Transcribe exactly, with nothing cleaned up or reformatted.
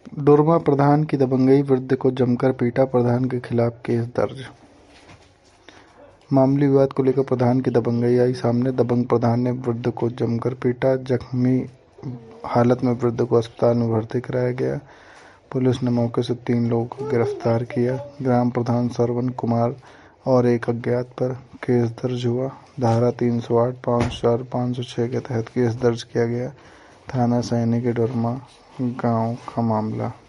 डोरमा प्रधान की दबंगई, वृद्ध को जमकर पीटा, प्रधान के खिलाफ केस दर्ज। मामूली विवाद को लेकर प्रधान की दबंगई आई सामने। दबंग प्रधान ने वृद्ध को जमकर पीटा। जख्मी हालत में वृद्ध को अस्पताल में भर्ती कराया गया। पुलिस ने मौके से तीन लोगों को गिरफ्तार किया। ग्राम प्रधान श्रवण कुमार और एक अज्ञात पर केस दर्ज हुआ। धारा तीन सौ आठ, पाँच सौ चार, पाँच सौ छह के तहत केस दर्ज किया गया। थाना सैनिक डोरमा गांव का मामला।